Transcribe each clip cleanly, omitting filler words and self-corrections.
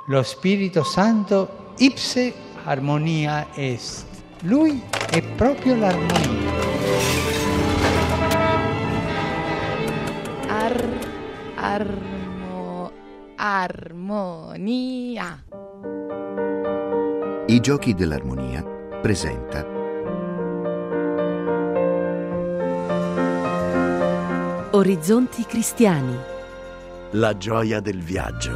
Lo Spirito Santo ipse armonia est. Lui è proprio l'armonia. Armonia. I Giochi dell'Armonia presenta Orizzonti cristiani. La gioia del viaggio.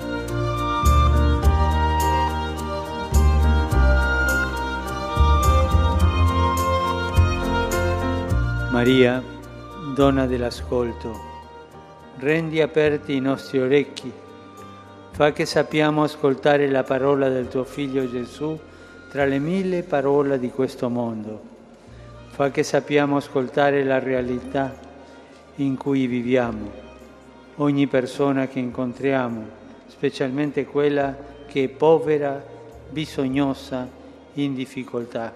Maria, donna dell'ascolto, rendi aperti i nostri orecchi, fa che sappiamo ascoltare la parola del tuo Figlio Gesù tra le 1000 parole di questo mondo. Fa che sappiamo ascoltare la realtà in cui viviamo, ogni persona che incontriamo, specialmente quella che è povera, bisognosa, in difficoltà.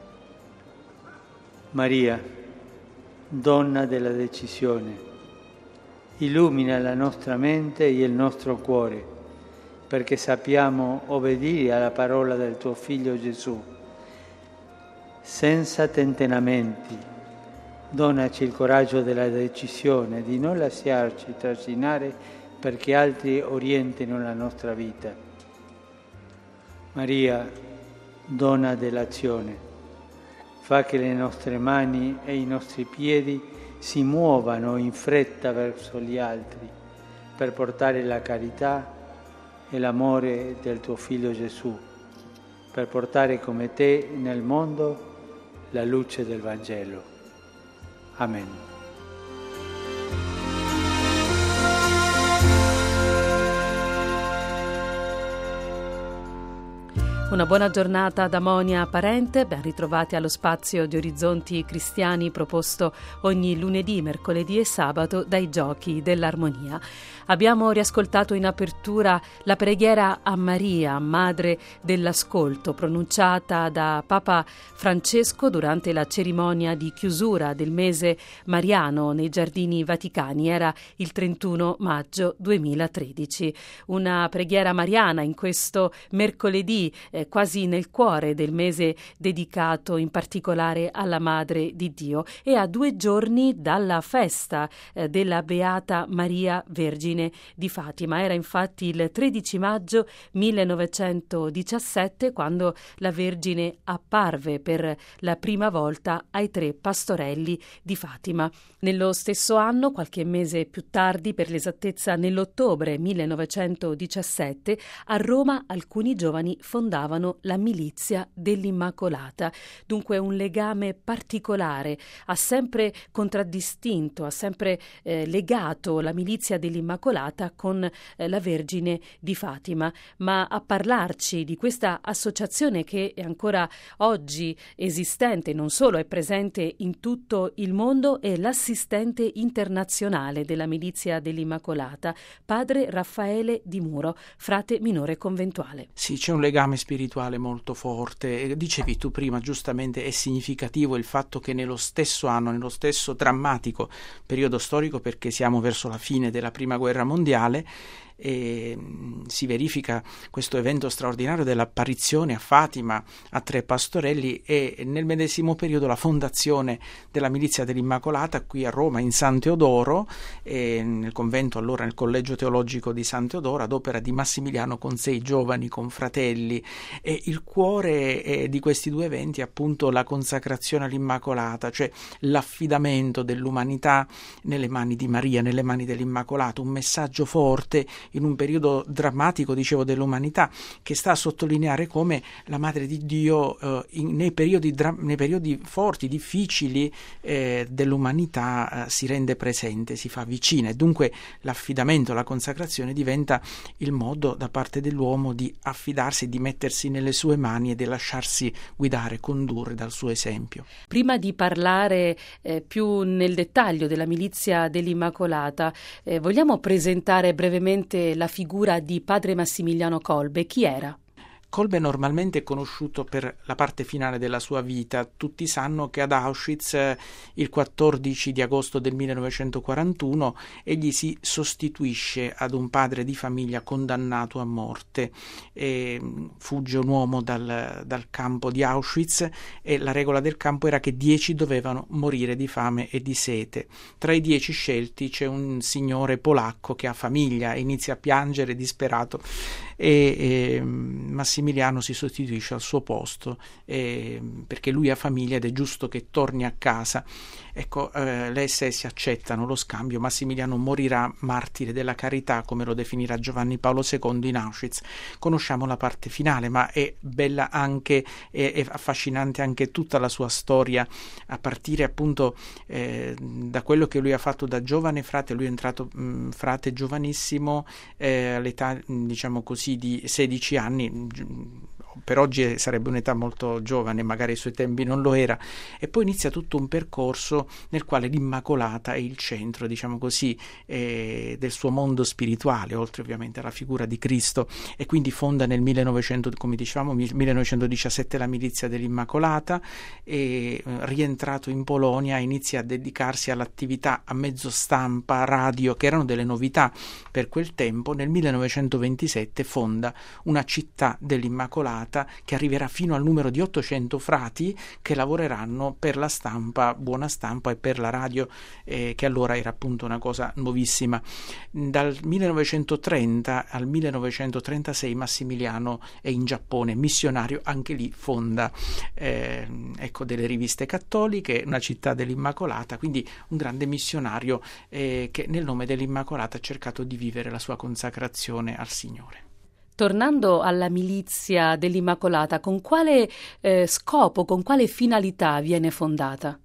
Maria, donna della decisione, illumina la nostra mente e il nostro cuore, perché sappiamo obbedire alla parola del tuo Figlio Gesù. Senza tentennamenti, donaci il coraggio della decisione di non lasciarci trascinare perché altri orientino la nostra vita. Maria, donna dell'azione, fa che le nostre mani e i nostri piedi si muovano in fretta verso gli altri per portare la carità e l'amore del tuo Figlio Gesù, per portare come te nel mondo la luce del Vangelo. Amen. Una buona giornata da Monia Parente, ben ritrovati allo spazio di Orizzonti Cristiani proposto ogni lunedì, mercoledì e sabato dai Giochi dell'Armonia. Abbiamo riascoltato in apertura la preghiera a Maria, Madre dell'Ascolto, pronunciata da Papa Francesco durante la cerimonia di chiusura del mese mariano nei Giardini Vaticani. Era il 31 maggio 2013. Una preghiera mariana in questo mercoledì, quasi nel cuore del mese dedicato in particolare alla Madre di Dio e a 2 giorni dalla festa della Beata Maria Vergine di Fatima. Era infatti il 13 maggio 1917 quando la Vergine apparve per la prima volta ai 3 pastorelli di Fatima. Nello stesso anno, qualche mese più tardi, per l'esattezza nell'ottobre 1917, a Roma alcuni giovani fondavano la Milizia dell'Immacolata. Dunque un legame particolare, ha sempre contraddistinto, ha sempre legato la Milizia dell'Immacolata con la Vergine di Fatima. Ma a parlarci di questa associazione che è ancora oggi esistente, non solo è presente in tutto il mondo, è l'assistente internazionale della Milizia dell'Immacolata, padre Raffaele Di Muro, frate minore conventuale. Sì, c'è un legame spirituale molto forte. Dicevi tu prima, giustamente, è significativo il fatto che nello stesso anno, nello stesso drammatico periodo storico, perché siamo verso la fine della Prima Guerra Mondiale, e si verifica questo evento straordinario dell'apparizione a Fatima a 3 pastorelli e nel medesimo periodo la fondazione della Milizia dell'Immacolata qui a Roma in San Teodoro, nel convento, allora nel collegio teologico di San Teodoro, ad opera di Massimiliano, con 6 giovani confratelli. E il cuore di questi 2 eventi è appunto la consacrazione all'Immacolata, cioè l'affidamento dell'umanità nelle mani di Maria, nelle mani dell'Immacolata, un messaggio forte in un periodo drammatico, dicevo, dell'umanità, che sta a sottolineare come la Madre di Dio nei periodi forti, difficili dell'umanità si rende presente, si fa vicina, e dunque l'affidamento, la consacrazione diventa il modo da parte dell'uomo di affidarsi, di mettersi nelle sue mani e di lasciarsi guidare, condurre dal suo esempio. Prima di parlare più nel dettaglio della Milizia dell'Immacolata, vogliamo presentare brevemente la figura di padre Massimiliano Kolbe. Chi era? Kolbe normalmente è conosciuto per la parte finale della sua vita. Tutti sanno che ad Auschwitz il 14 di agosto del 1941 egli si sostituisce ad un padre di famiglia condannato a morte. Fugge un uomo dal campo di Auschwitz e la regola del campo era che 10 dovevano morire di fame e di sete. Tra i 10 scelti c'è un signore polacco che ha famiglia e inizia a piangere disperato e Massimiliano si sostituisce al suo posto perché lui ha famiglia ed è giusto che torni a casa. Ecco, le SS accettano lo scambio. Massimiliano morirà martire della carità, come lo definirà Giovanni Paolo II in Auschwitz. Conosciamo la parte finale, ma è bella anche, è affascinante anche tutta la sua storia, a partire appunto da quello che lui ha fatto da giovane frate. Lui è entrato frate giovanissimo, all'età diciamo così di 16 anni. Per oggi sarebbe un'età molto giovane, magari ai suoi tempi non lo era, e poi inizia tutto un percorso nel quale l'Immacolata è il centro, diciamo così, del suo mondo spirituale, oltre ovviamente alla figura di Cristo, e quindi fonda nel 1917 la milizia dell'Immacolata e rientrato in Polonia inizia a dedicarsi all'attività a mezzo stampa, radio, che erano delle novità per quel tempo. Nel 1927 fonda una città dell'Immacolata che arriverà fino al numero di 800 frati che lavoreranno per la stampa, buona stampa, e per la radio, che allora era appunto una cosa nuovissima. Dal 1930 al 1936 Massimiliano è in Giappone, missionario, anche lì fonda delle riviste cattoliche, una città dell'Immacolata, quindi un grande missionario che nel nome dell'Immacolata ha cercato di vivere la sua consacrazione al Signore. Tornando alla milizia dell'Immacolata, con quale scopo, con quale finalità viene fondata?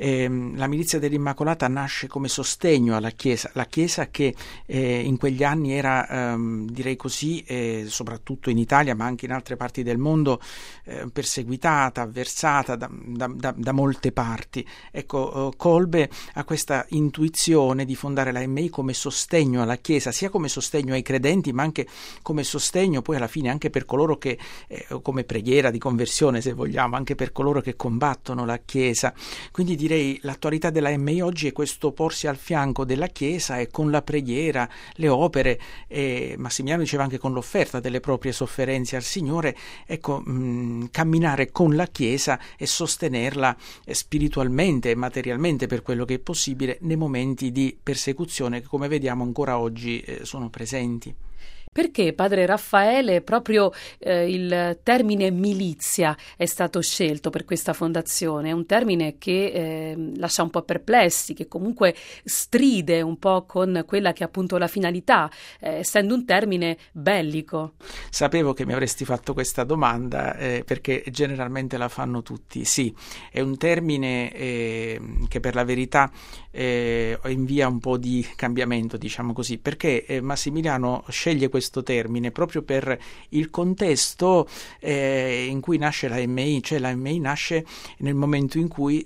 La milizia dell'Immacolata nasce come sostegno alla Chiesa, la Chiesa che in quegli anni era, direi così, soprattutto in Italia ma anche in altre parti del mondo, perseguitata, avversata da molte parti. Ecco, Kolbe ha questa intuizione di fondare la MI come sostegno alla Chiesa, sia come sostegno ai credenti ma anche come sostegno poi alla fine anche per coloro che, come preghiera di conversione se vogliamo, anche per coloro che combattono la Chiesa. Quindi direi l'attualità della MI oggi è questo porsi al fianco della Chiesa e con la preghiera, le opere, Massimiliano diceva anche con l'offerta delle proprie sofferenze al Signore, ecco, camminare con la Chiesa e sostenerla spiritualmente e materialmente per quello che è possibile nei momenti di persecuzione che come vediamo ancora oggi sono presenti. Perché, padre Raffaele, proprio il termine milizia è stato scelto per questa fondazione? È un termine che lascia un po' perplessi, che comunque stride un po' con quella che è appunto la finalità, essendo un termine bellico. Sapevo che mi avresti fatto questa domanda perché generalmente la fanno tutti. Sì, è un termine che per la verità invia un po' di cambiamento, diciamo così, perché Massimiliano sceglie questo termine proprio per il contesto in cui nasce la MI, cioè la MI nasce nel momento in cui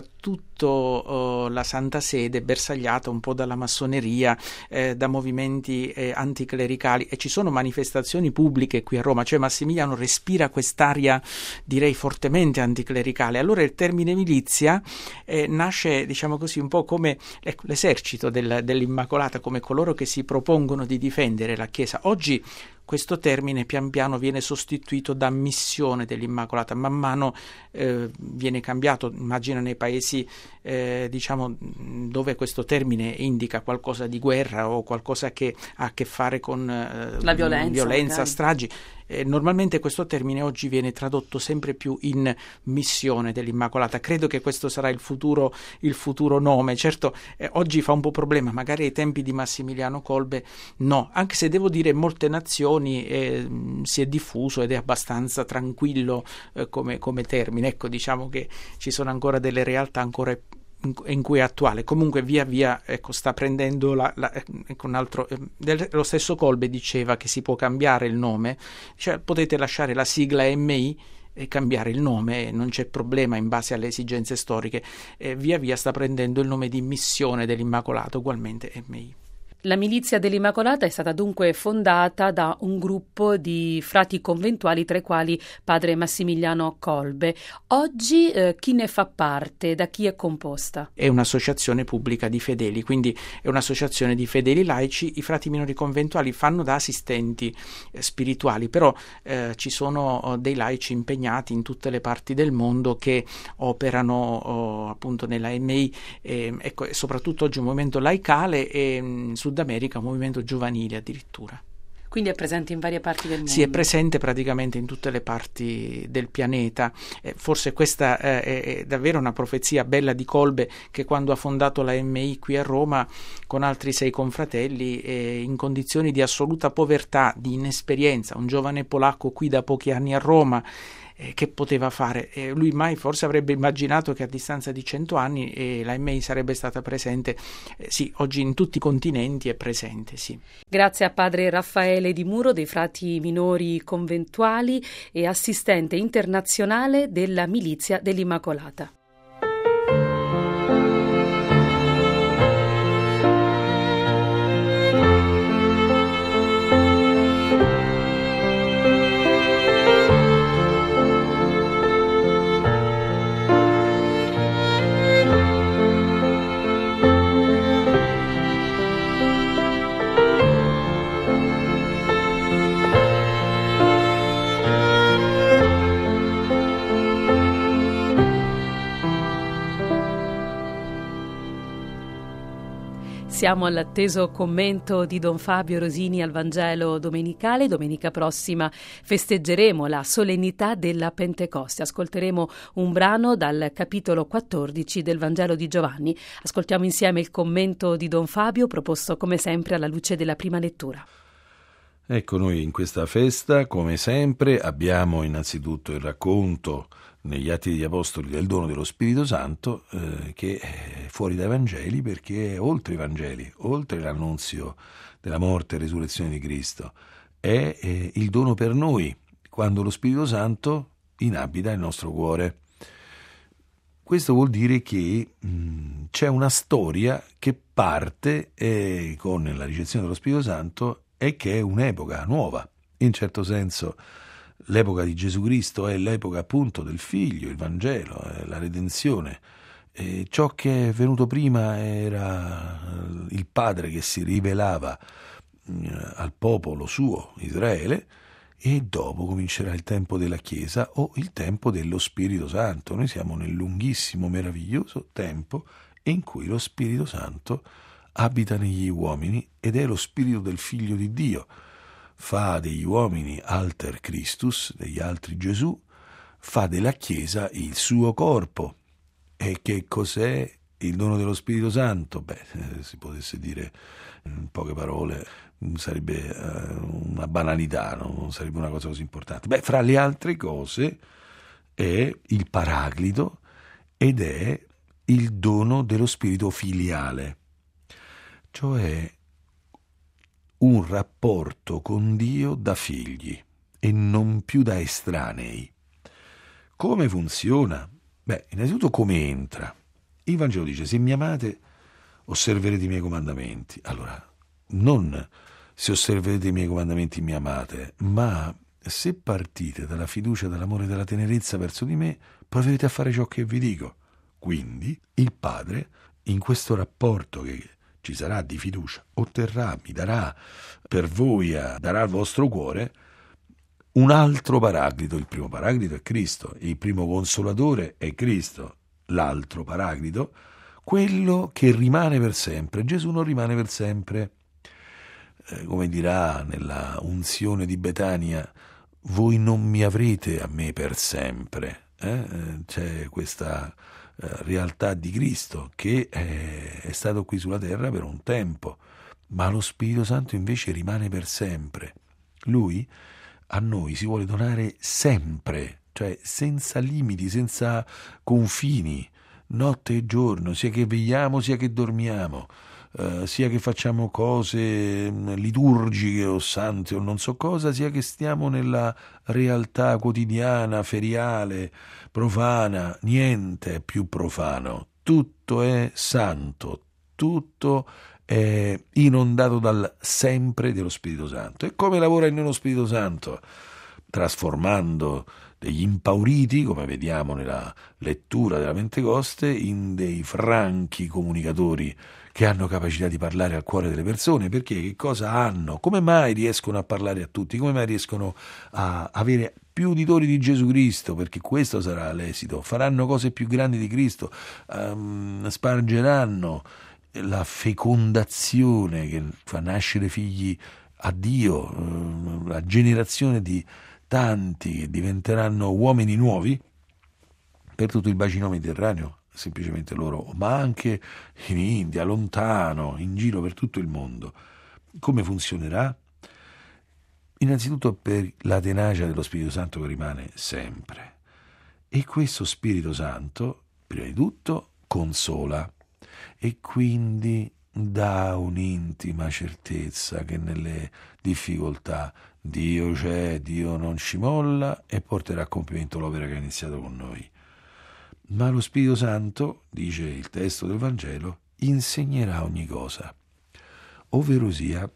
soprattutto la Santa Sede è bersagliata un po' dalla massoneria, da movimenti anticlericali, e ci sono manifestazioni pubbliche qui a Roma, cioè Massimiliano respira quest'aria direi fortemente anticlericale. Allora il termine milizia nasce, diciamo così, un po' come l'esercito dell'Immacolata, come coloro che si propongono di difendere la Chiesa. Oggi questo termine pian piano viene sostituito da missione dell'Immacolata, man mano viene cambiato. Immagina nei paesi diciamo dove questo termine indica qualcosa di guerra o qualcosa che ha a che fare con la violenza, stragi. Normalmente questo termine oggi viene tradotto sempre più in missione dell'Immacolata. Credo che questo sarà il futuro nome. Certo, oggi fa un po' problema, magari ai tempi di Massimiliano Kolbe no, anche se devo dire in molte nazioni si è diffuso ed è abbastanza tranquillo come termine. Ecco, diciamo che ci sono ancora delle realtà ancora in cui è attuale. Comunque via via sta prendendo un altro, lo stesso Kolbe diceva che si può cambiare il nome, cioè potete lasciare la sigla MI e cambiare il nome, non c'è problema in base alle esigenze storiche. Via via sta prendendo il nome di missione dell'Immacolato, ugualmente MI. La Milizia dell'Immacolata è stata dunque fondata da un gruppo di frati conventuali, tra i quali padre Massimiliano Kolbe. Oggi chi ne fa parte? Da chi è composta? È un'associazione pubblica di fedeli, quindi è un'associazione di fedeli laici. I frati minori conventuali fanno da assistenti spirituali, però ci sono dei laici impegnati in tutte le parti del mondo che operano appunto nella MI, ecco, soprattutto oggi un movimento laicale e in Sud America un movimento giovanile addirittura. Quindi è presente in varie parti del mondo? Sì, è presente praticamente in tutte le parti del pianeta. Forse questa è davvero una profezia bella di Kolbe, che quando ha fondato la MI qui a Roma con altri 6 confratelli, in condizioni di assoluta povertà, di inesperienza, un giovane polacco qui da pochi anni a Roma, che poteva fare? Lui mai forse avrebbe immaginato che a distanza di 100 anni la MI sarebbe stata presente. Sì, oggi in tutti i continenti è presente, sì. Grazie a padre Raffaele Di Muro dei frati minori conventuali e assistente internazionale della Milizia dell'Immacolata. Siamo all'atteso commento di Don Fabio Rosini al Vangelo domenicale. Domenica prossima festeggeremo la solennità della Pentecoste. Ascolteremo un brano dal capitolo 14 del Vangelo di Giovanni. Ascoltiamo insieme il commento di Don Fabio, proposto come sempre alla luce della prima lettura. Ecco, noi in questa festa, come sempre, abbiamo innanzitutto il racconto negli Atti degli Apostoli del dono dello Spirito Santo, che è fuori dai Vangeli, perché è oltre i Vangeli, oltre l'annunzio della morte e resurrezione di Cristo. È il dono per noi, quando lo Spirito Santo inabita il nostro cuore. Questo vuol dire che c'è una storia che parte con la ricezione dello Spirito Santo e che è un'epoca nuova. In certo senso l'epoca di Gesù Cristo è l'epoca appunto del Figlio, il Vangelo, la redenzione. E ciò che è venuto prima era il Padre che si rivelava al popolo suo, Israele, e dopo comincerà il tempo della Chiesa o il tempo dello Spirito Santo. Noi siamo nel lunghissimo, meraviglioso tempo in cui lo Spirito Santo abita negli uomini ed è lo Spirito del Figlio di Dio. Fa degli uomini alter Christus, degli altri Gesù, fa della Chiesa il suo corpo. E che cos'è il dono dello Spirito Santo? Si potesse dire in poche parole, sarebbe una banalità, non sarebbe una cosa così importante. Fra le altre cose è il Paraclito ed è il dono dello Spirito filiale, cioè un rapporto con Dio da figli e non più da estranei. Come funziona? Innanzitutto come entra. Il Vangelo dice: se mi amate osserverete i miei comandamenti. Allora, non se osserverete i miei comandamenti mi amate, ma se partite dalla fiducia, dall'amore e dalla tenerezza verso di me, proverete a fare ciò che vi dico. Quindi il Padre, in questo rapporto che ci sarà di fiducia, otterrà, mi darà per voi, darà al vostro cuore un altro Paraclito. Il primo Paraclito è Cristo, il primo Consolatore è Cristo, l'altro Paraclito, quello che rimane per sempre. Gesù non rimane per sempre, come dirà nella unzione di Betania: voi non mi avrete a me per sempre. C'è questa realtà di Cristo che è stato qui sulla terra per un tempo, ma lo Spirito Santo invece rimane per sempre. Lui a noi si vuole donare sempre, cioè senza limiti, senza confini, notte e giorno, sia che vegliamo sia che dormiamo, sia che facciamo cose liturgiche o sante o non so cosa, sia che stiamo nella realtà quotidiana, feriale, profana. Niente è più profano, tutto è santo, tutto è inondato dal sempre dello Spirito Santo. E come lavora in noi lo Spirito Santo? Trasformando degli impauriti, come vediamo nella lettura della Pentecoste, in dei franchi comunicatori che hanno capacità di parlare al cuore delle persone. Perché che cosa hanno? Come mai riescono a parlare a tutti? Come mai riescono a avere più uditori di Gesù Cristo? Perché questo sarà l'esito. Faranno cose più grandi di Cristo, spargeranno la fecondazione che fa nascere figli a Dio, la generazione di tanti che diventeranno uomini nuovi per tutto il bacino mediterraneo, semplicemente loro, ma anche in India, lontano, in giro per tutto il mondo. Come funzionerà? Innanzitutto per la tenacia dello Spirito Santo che rimane sempre. E questo Spirito Santo, prima di tutto, consola e quindi dà un'intima certezza che nelle difficoltà Dio c'è, Dio non ci molla e porterà a compimento l'opera che ha iniziato con noi. Ma lo Spirito Santo, dice il testo del Vangelo, insegnerà ogni cosa, ovverosia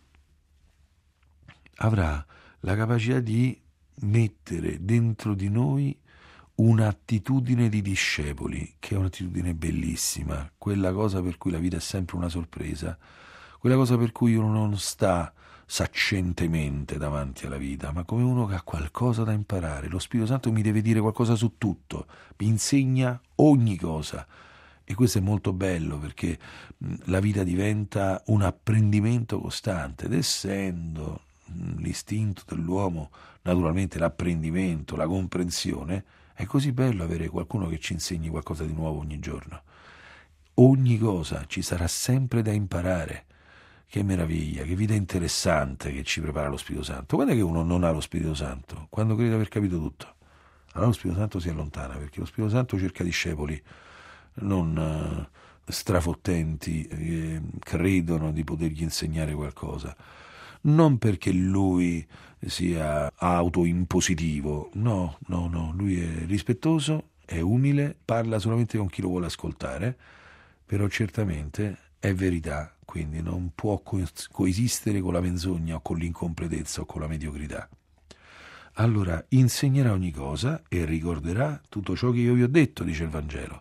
avrà la capacità di mettere dentro di noi un'attitudine di discepoli, che è un'attitudine bellissima, quella cosa per cui la vita è sempre una sorpresa, quella cosa per cui uno non sta saccentemente davanti alla vita, ma come uno che ha qualcosa da imparare. Lo Spirito Santo mi deve dire qualcosa su tutto, mi insegna ogni cosa. E questo è molto bello, perché la vita diventa un apprendimento costante, ed essendo l'istinto dell'uomo naturalmente l'apprendimento, la comprensione, è così bello avere qualcuno che ci insegni qualcosa di nuovo ogni giorno. Ogni cosa ci sarà sempre da imparare. Che meraviglia, che vita interessante che ci prepara lo Spirito Santo. Quando è che uno non ha lo Spirito Santo? Quando crede di aver capito tutto. Allora lo Spirito Santo si allontana, perché lo Spirito Santo cerca discepoli non strafottenti, che credono di potergli insegnare qualcosa. Non perché lui sia autoimpositivo, no, lui è rispettoso, è umile, parla solamente con chi lo vuole ascoltare, però certamente è verità, quindi non può coesistere con la menzogna o con l'incompletezza o con la mediocrità. Allora insegnerà ogni cosa e ricorderà tutto ciò che io vi ho detto, dice il Vangelo.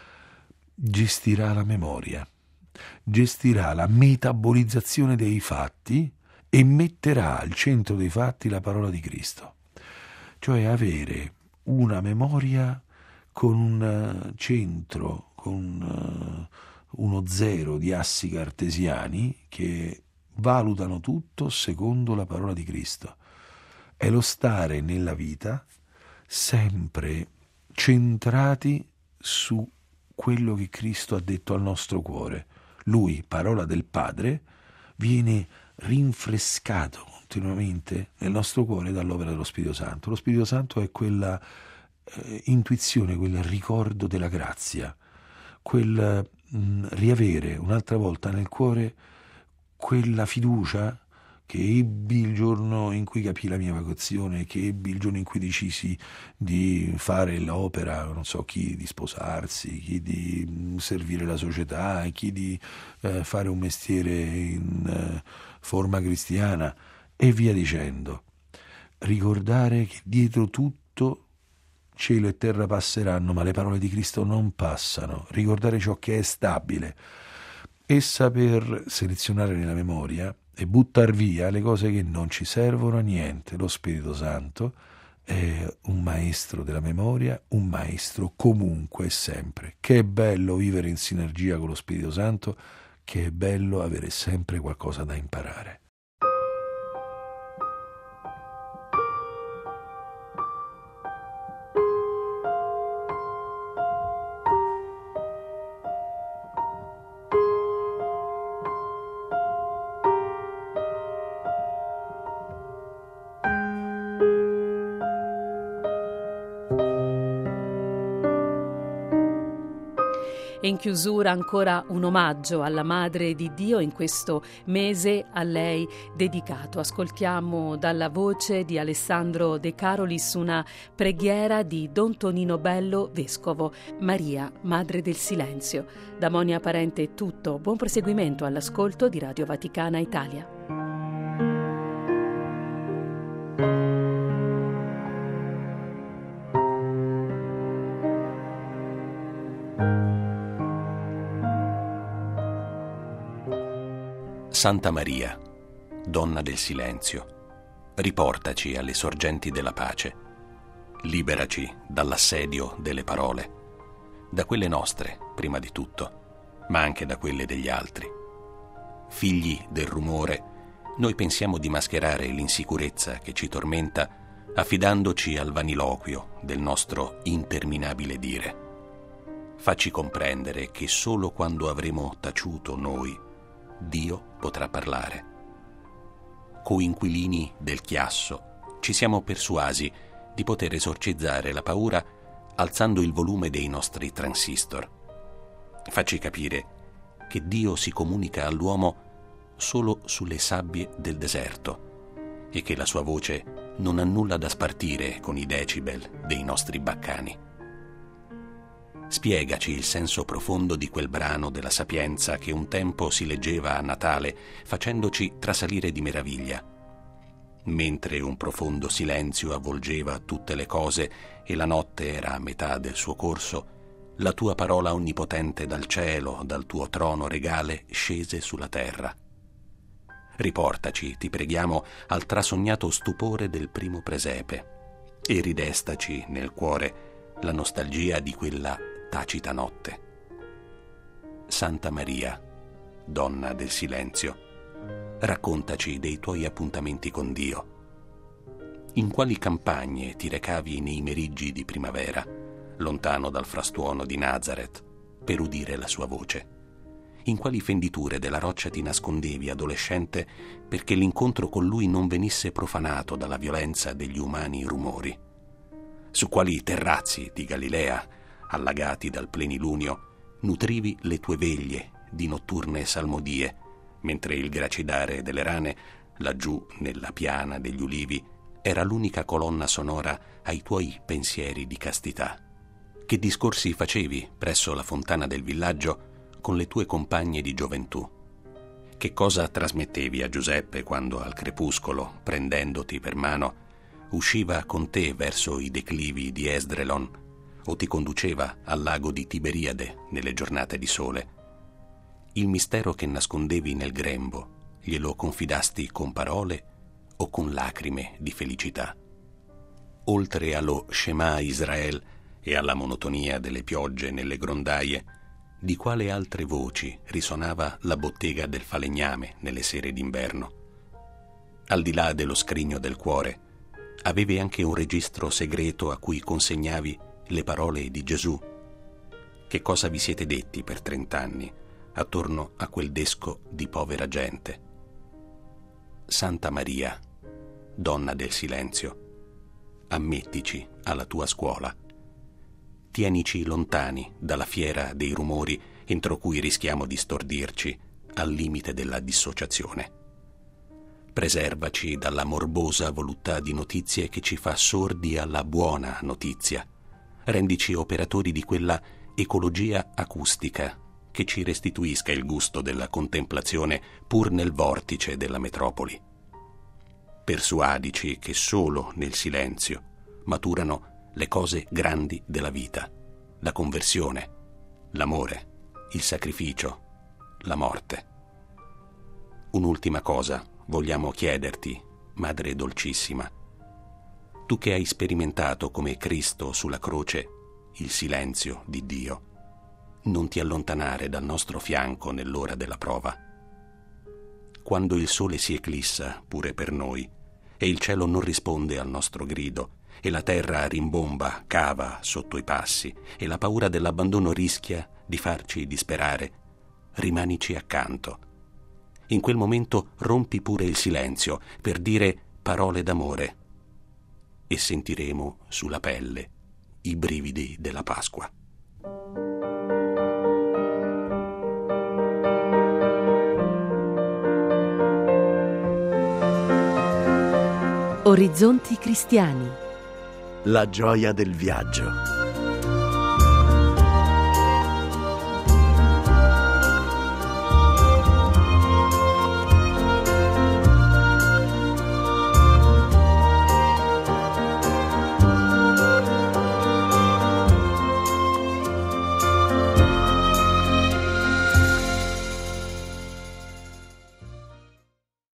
Gestirà la memoria, gestirà la metabolizzazione dei fatti e metterà al centro dei fatti la parola di Cristo, cioè avere una memoria con un centro, con uno zero di assi cartesiani che valutano tutto secondo la parola di Cristo. È lo stare nella vita sempre centrati su quello che Cristo ha detto al nostro cuore. Lui, parola del Padre, viene rinfrescato continuamente nel nostro cuore dall'opera dello Spirito Santo. Lo Spirito Santo è quella intuizione, quel ricordo della grazia, quel riavere un'altra volta nel cuore quella fiducia che ebbi il giorno in cui capii la mia vocazione, che ebbi il giorno in cui decisi di fare l'opera, non so, chi di sposarsi, chi di servire la società, chi di fare un mestiere in forma cristiana e via dicendo. Ricordare che dietro tutto cielo e terra passeranno, ma le parole di Cristo non passano. Ricordare ciò che è stabile e saper selezionare nella memoria e buttar via le cose che non ci servono a niente. Lo Spirito Santo è un maestro della memoria, un maestro comunque e sempre. Che è bello vivere in sinergia con lo Spirito Santo, che è bello avere sempre qualcosa da imparare. E in chiusura ancora un omaggio alla Madre di Dio in questo mese a lei dedicato. Ascoltiamo dalla voce di Alessandro De Carolis una preghiera di Don Tonino Bello, vescovo. Maria, Madre del Silenzio. Da Monia Parente è tutto. Buon proseguimento all'ascolto di Radio Vaticana Italia. Santa Maria, Donna del Silenzio, riportaci alle sorgenti della pace, liberaci dall'assedio delle parole, da quelle nostre, prima di tutto, ma anche da quelle degli altri. Figli del rumore, noi pensiamo di mascherare l'insicurezza che ci tormenta affidandoci al vaniloquio del nostro interminabile dire. Facci comprendere che solo quando avremo taciuto noi, Dio potrà parlare. Coinquilini del chiasso, ci siamo persuasi di poter esorcizzare la paura alzando il volume dei nostri transistor. Facci capire che Dio si comunica all'uomo solo sulle sabbie del deserto e che la sua voce non ha nulla da spartire con i decibel dei nostri baccani. Spiegaci il senso profondo di quel brano della Sapienza che un tempo si leggeva a Natale, facendoci trasalire di meraviglia. Mentre un profondo silenzio avvolgeva tutte le cose e la notte era a metà del suo corso, la tua parola onnipotente dal cielo, dal tuo trono regale, scese sulla terra. Riportaci, ti preghiamo, al trasognato stupore del primo presepe e ridestaci nel cuore la nostalgia di quella tacita notte. Santa Maria, Donna del Silenzio, raccontaci dei tuoi appuntamenti con Dio. In quali campagne ti recavi nei meriggi di primavera, lontano dal frastuono di Nazareth, per udire la sua voce? In quali fenditure della roccia ti nascondevi, adolescente, perché l'incontro con lui non venisse profanato dalla violenza degli umani rumori? Su quali terrazzi di Galilea, allagati dal plenilunio, nutrivi le tue veglie di notturne salmodie, mentre il gracidare delle rane, laggiù nella piana degli ulivi, era l'unica colonna sonora ai tuoi pensieri di castità? Che discorsi facevi presso la fontana del villaggio con le tue compagne di gioventù? Che cosa trasmettevi a Giuseppe quando al crepuscolo, prendendoti per mano, usciva con te verso i declivi di Esdrelon o ti conduceva al lago di Tiberiade nelle giornate di sole? Il mistero che nascondevi nel grembo glielo confidasti con parole o con lacrime di felicità? Oltre allo Shema Israel e alla monotonia delle piogge nelle grondaie, di quale altre voci risonava la bottega del falegname nelle sere d'inverno? Al di là dello scrigno del cuore, avevi anche un registro segreto a cui consegnavi le parole di Gesù? Che cosa vi siete detti per 30 anni attorno a quel desco di povera gente? Santa Maria, Donna del Silenzio, ammettici alla tua scuola. Tienici lontani dalla fiera dei rumori entro cui rischiamo di stordirci al limite della dissociazione. Preservaci dalla morbosa voluttà di notizie che ci fa sordi alla buona notizia. Rendici operatori di quella ecologia acustica che ci restituisca il gusto della contemplazione pur nel vortice della metropoli. Persuadici che solo nel silenzio maturano le cose grandi della vita, la conversione, l'amore, il sacrificio, la morte. Un'ultima cosa vogliamo chiederti, Madre dolcissima. Tu che hai sperimentato come Cristo sulla croce il silenzio di Dio, non ti allontanare dal nostro fianco nell'ora della prova. Quando il sole si eclissa pure per noi e il cielo non risponde al nostro grido e la terra rimbomba, cava sotto i passi e la paura dell'abbandono rischia di farci disperare, rimanici accanto. In quel momento rompi pure il silenzio per dire parole d'amore e sentiremo sulla pelle i brividi della Pasqua. Orizzonti Cristiani. La gioia del viaggio.